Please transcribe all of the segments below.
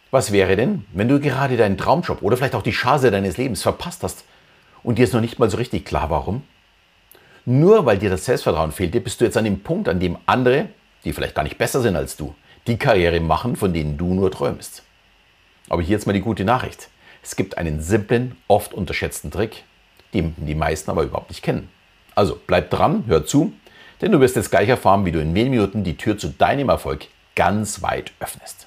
Was wäre denn, wenn du gerade deinen Traumjob oder vielleicht auch die Chance deines Lebens verpasst hast und dir ist noch nicht mal so richtig klar, warum? Nur weil dir das Selbstvertrauen fehlte, bist du jetzt an dem Punkt, an dem andere, die vielleicht gar nicht besser sind als du, die Karriere machen, von denen du nur träumst. Aber hier jetzt mal die gute Nachricht. Es gibt einen simplen, oft unterschätzten Trick, den die meisten aber überhaupt nicht kennen. Also bleib dran, hör zu, denn du wirst jetzt gleich erfahren, wie du in wenigen Minuten die Tür zu deinem Erfolg ganz weit öffnest.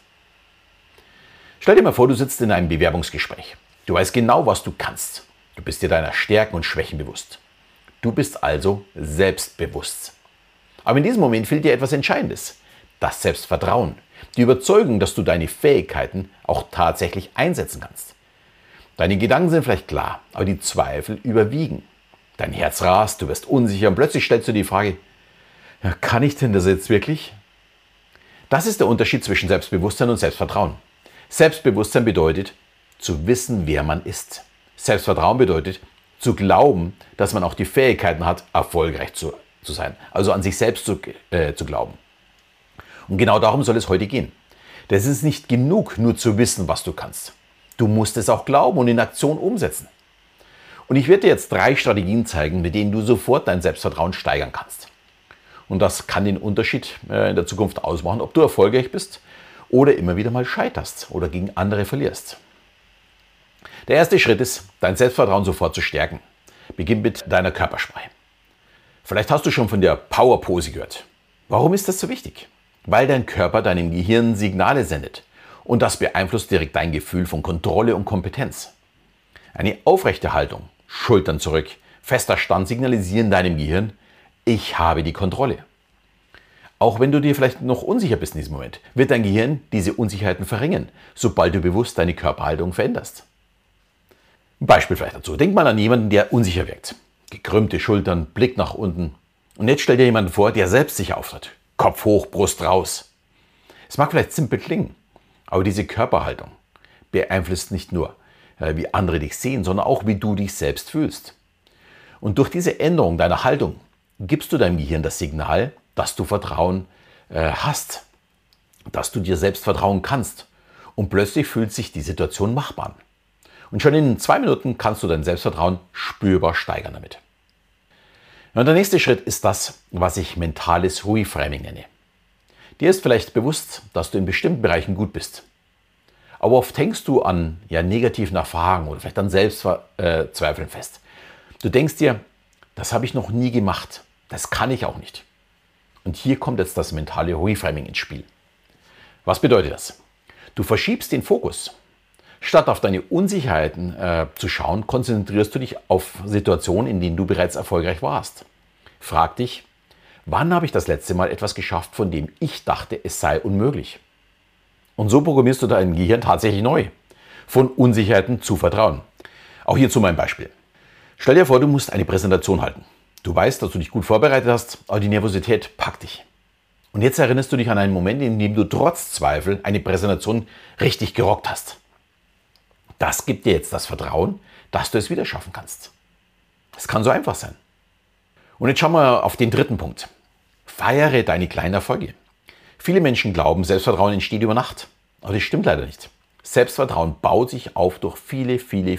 Stell dir mal vor, du sitzt in einem Bewerbungsgespräch. Du weißt genau, was du kannst. Du bist dir deiner Stärken und Schwächen bewusst. Du bist also selbstbewusst. Aber in diesem Moment fehlt dir etwas Entscheidendes. Das Selbstvertrauen. Die Überzeugung, dass du deine Fähigkeiten auch tatsächlich einsetzen kannst. Deine Gedanken sind vielleicht klar, aber die Zweifel überwiegen. Dein Herz rast, du wirst unsicher und plötzlich stellst du die Frage, ja, kann ich denn das jetzt wirklich? Das ist der Unterschied zwischen Selbstbewusstsein und Selbstvertrauen. Selbstbewusstsein bedeutet, zu wissen, wer man ist. Selbstvertrauen bedeutet, zu glauben, dass man auch die Fähigkeiten hat, erfolgreich zu sein. Also an sich selbst zu glauben. Und genau darum soll es heute gehen. Denn es ist nicht genug, nur zu wissen, was du kannst. Du musst es auch glauben und in Aktion umsetzen. Und ich werde dir jetzt 3 Strategien zeigen, mit denen du sofort dein Selbstvertrauen steigern kannst. Und das kann den Unterschied in der Zukunft ausmachen, ob du erfolgreich bist oder immer wieder mal scheiterst oder gegen andere verlierst. Der erste Schritt ist, dein Selbstvertrauen sofort zu stärken. Beginn mit deiner Körpersprache. Vielleicht hast du schon von der Power-Pose gehört. Warum ist das so wichtig? Weil dein Körper deinem Gehirn Signale sendet. Und das beeinflusst direkt dein Gefühl von Kontrolle und Kompetenz. Eine aufrechte Haltung, Schultern zurück, fester Stand signalisieren deinem Gehirn, ich habe die Kontrolle. Auch wenn du dir vielleicht noch unsicher bist in diesem Moment, wird dein Gehirn diese Unsicherheiten verringern, sobald du bewusst deine Körperhaltung veränderst. Ein Beispiel vielleicht dazu. Denk mal an jemanden, der unsicher wirkt. Gekrümmte Schultern, Blick nach unten. Und jetzt stell dir jemanden vor, der selbstsicher auftritt. Kopf hoch, Brust raus. Es mag vielleicht simpel klingen, aber diese Körperhaltung beeinflusst nicht nur, wie andere dich sehen, sondern auch, wie du dich selbst fühlst. Und durch diese Änderung deiner Haltung gibst du deinem Gehirn das Signal, dass du Vertrauen hast, dass du dir selbst vertrauen kannst. Und plötzlich fühlt sich die Situation machbar an. Und schon in 2 Minuten kannst du dein Selbstvertrauen spürbar steigern damit. Und der nächste Schritt ist das, was ich mentales Reframing nenne. Dir ist vielleicht bewusst, dass du in bestimmten Bereichen gut bist. Aber oft hängst du an negativen Erfahrungen oder vielleicht an Selbstzweifeln fest. Du denkst dir, das habe ich noch nie gemacht, das kann ich auch nicht. Und hier kommt jetzt das mentale Reframing ins Spiel. Was bedeutet das? Du verschiebst den Fokus. Statt auf deine Unsicherheiten zu schauen, konzentrierst du dich auf Situationen, in denen du bereits erfolgreich warst. Frag dich, wann habe ich das letzte Mal etwas geschafft, von dem ich dachte, es sei unmöglich? Und so programmierst du dein Gehirn tatsächlich neu, von Unsicherheiten zu Vertrauen. Auch hierzu mein Beispiel. Stell dir vor, du musst eine Präsentation halten. Du weißt, dass du dich gut vorbereitet hast, aber die Nervosität packt dich. Und jetzt erinnerst du dich an einen Moment, in dem du trotz Zweifel eine Präsentation richtig gerockt hast. Das gibt dir jetzt das Vertrauen, dass du es wieder schaffen kannst. Es kann so einfach sein. Und jetzt schauen wir auf den dritten Punkt. Feiere deine kleinen Erfolge. Viele Menschen glauben, Selbstvertrauen entsteht über Nacht. Aber das stimmt leider nicht. Selbstvertrauen baut sich auf durch viele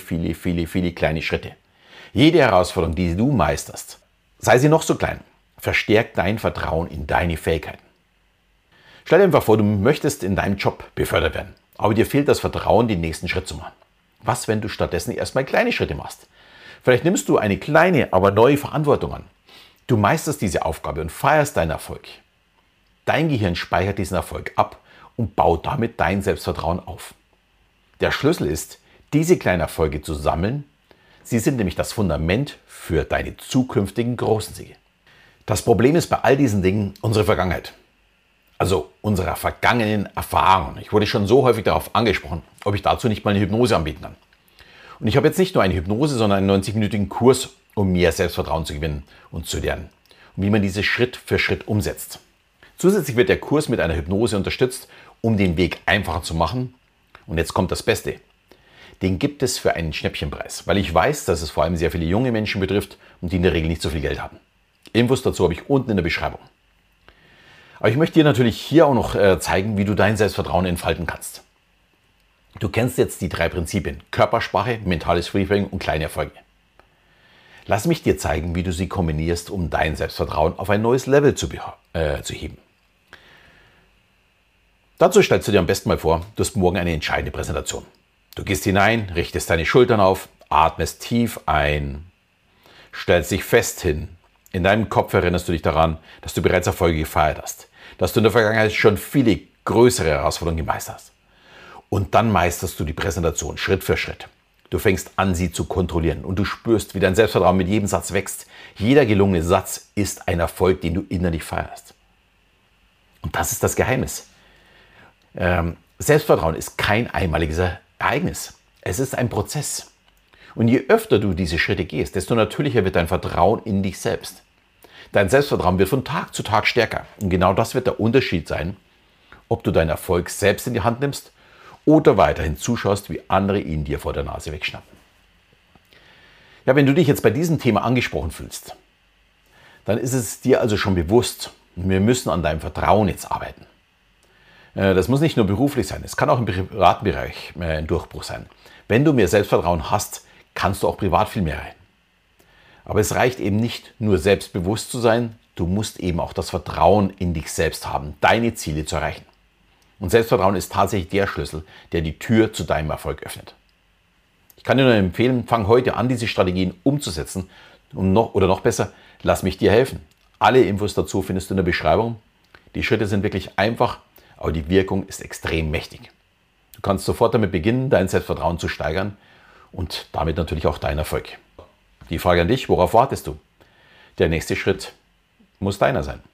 kleine Schritte. Jede Herausforderung, die du meisterst, sei sie noch so klein, verstärkt dein Vertrauen in deine Fähigkeiten. Stell dir einfach vor, du möchtest in deinem Job befördert werden, aber dir fehlt das Vertrauen, den nächsten Schritt zu machen. Was, wenn du stattdessen erstmal kleine Schritte machst? Vielleicht nimmst du eine kleine, aber neue Verantwortung an. Du meisterst diese Aufgabe und feierst deinen Erfolg. Dein Gehirn speichert diesen Erfolg ab und baut damit dein Selbstvertrauen auf. Der Schlüssel ist, diese kleinen Erfolge zu sammeln. Sie sind nämlich das Fundament für deine zukünftigen großen Siege. Das Problem ist bei all diesen Dingen unsere Vergangenheit. Also unserer vergangenen Erfahrungen. Ich wurde schon so häufig darauf angesprochen, ob ich dazu nicht mal eine Hypnose anbieten kann. Und ich habe jetzt nicht nur eine Hypnose, sondern einen 90-minütigen Kurs, um mehr Selbstvertrauen zu gewinnen und zu lernen. Und wie man diese Schritt für Schritt umsetzt. Zusätzlich wird der Kurs mit einer Hypnose unterstützt, um den Weg einfacher zu machen. Und jetzt kommt das Beste. Den gibt es für einen Schnäppchenpreis, weil ich weiß, dass es vor allem sehr viele junge Menschen betrifft und die in der Regel nicht so viel Geld haben. Infos dazu habe ich unten in der Beschreibung. Aber ich möchte dir natürlich hier auch noch zeigen, wie du dein Selbstvertrauen entfalten kannst. Du kennst jetzt die 3 Prinzipien: Körpersprache, mentales Freeframing und kleine Erfolge. Lass mich dir zeigen, wie du sie kombinierst, um dein Selbstvertrauen auf ein neues Level zu heben. Dazu stellst du dir am besten mal vor, du hast morgen eine entscheidende Präsentation. Du gehst hinein, richtest deine Schultern auf, atmest tief ein, stellst dich fest hin. In deinem Kopf erinnerst du dich daran, dass du bereits Erfolge gefeiert hast, dass du in der Vergangenheit schon viele größere Herausforderungen gemeistert hast. Und dann meisterst du die Präsentation Schritt für Schritt. Du fängst an, sie zu kontrollieren und du spürst, wie dein Selbstvertrauen mit jedem Satz wächst. Jeder gelungene Satz ist ein Erfolg, den du innerlich feierst. Und das ist das Geheimnis. Selbstvertrauen ist kein einmaliges Ereignis. Es ist ein Prozess. Und je öfter du diese Schritte gehst, desto natürlicher wird dein Vertrauen in dich selbst. Dein Selbstvertrauen wird von Tag zu Tag stärker. Und genau das wird der Unterschied sein, ob du deinen Erfolg selbst in die Hand nimmst oder weiterhin zuschaust, wie andere ihn dir vor der Nase wegschnappen. Ja, wenn du dich jetzt bei diesem Thema angesprochen fühlst, dann ist es dir also schon bewusst, wir müssen an deinem Vertrauen jetzt arbeiten. Das muss nicht nur beruflich sein, es kann auch im privaten Bereich ein Durchbruch sein. Wenn du mehr Selbstvertrauen hast, kannst du auch privat viel mehr rein. Aber es reicht eben nicht nur selbstbewusst zu sein, du musst eben auch das Vertrauen in dich selbst haben, deine Ziele zu erreichen. Und Selbstvertrauen ist tatsächlich der Schlüssel, der die Tür zu deinem Erfolg öffnet. Ich kann dir nur empfehlen, fang heute an, diese Strategien umzusetzen oder noch besser, lass mich dir helfen. Alle Infos dazu findest du in der Beschreibung. Die Schritte sind wirklich einfach, aber die Wirkung ist extrem mächtig. Du kannst sofort damit beginnen, dein Selbstvertrauen zu steigern und damit natürlich auch deinen Erfolg. Die Frage an dich, worauf wartest du? Der nächste Schritt muss deiner sein.